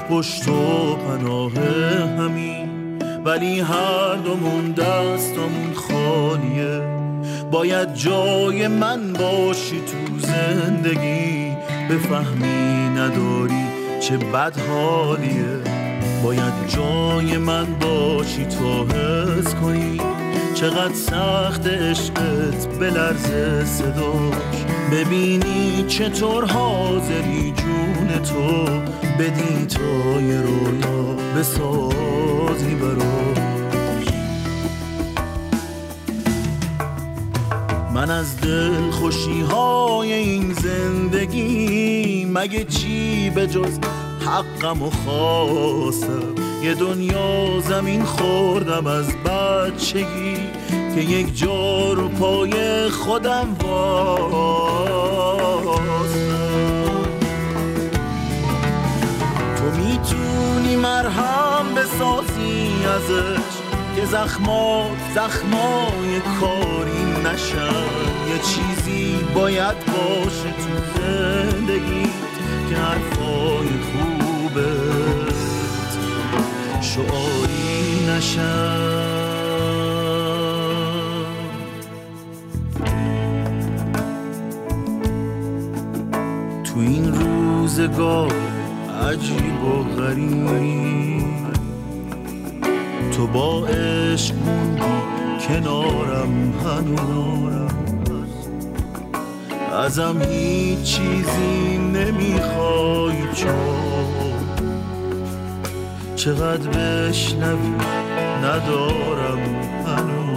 پشت و پناه همین، ولی هر دومون دستمون خالیه. باید جای من باشی تو زندگی، بفهمی نداری چه بد حالیه. باید جای من باشی تا حس کنی چقدر سخت عشقت بلرزه صداش، ببینی چطور حاضری جون تو بدی تا یه رویا بسازی براش. من از دل خوشی های این زندگی مگه چی به جز حقم و خواستم. یه دنیا زمین خوردم از بچگی که یک جا رو پای خودم واسم. تو میتونی مرهم بسازی ازش که زخمای کاری نشن. یه چیزی باید باشه تو زندگی که حرفای خوبت شعاری نشن. تو این روزگار عجیب و غریب تو با عشق موندی کنارم هنوز، ازم هیچ چیزی نمیخوای چقدر بشنوی ندارم هنوز.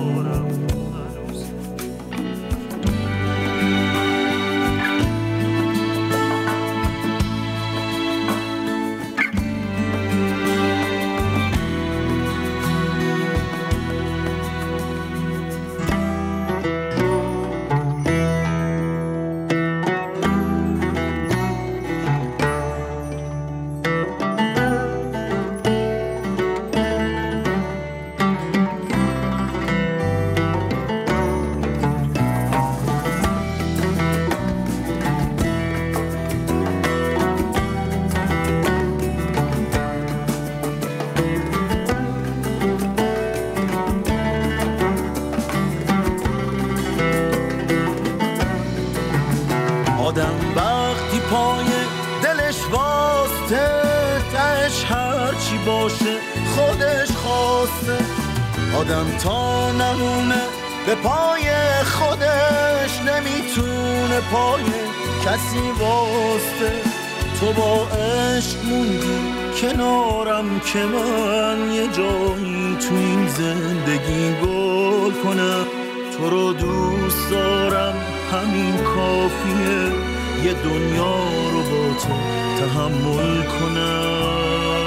آدم وقتی پای دلش واسطه تهش هرچی باشه خودش خواسته. آدم تا نمونه به پای خودش نمیتونه پای کسی واسطه. تو با عشق موندی کنارم که من یه جایی تو این زندگی گل کنم. تو رو دوست دارم همین کافیه، یه دنیا رو با تو تحمل کنم.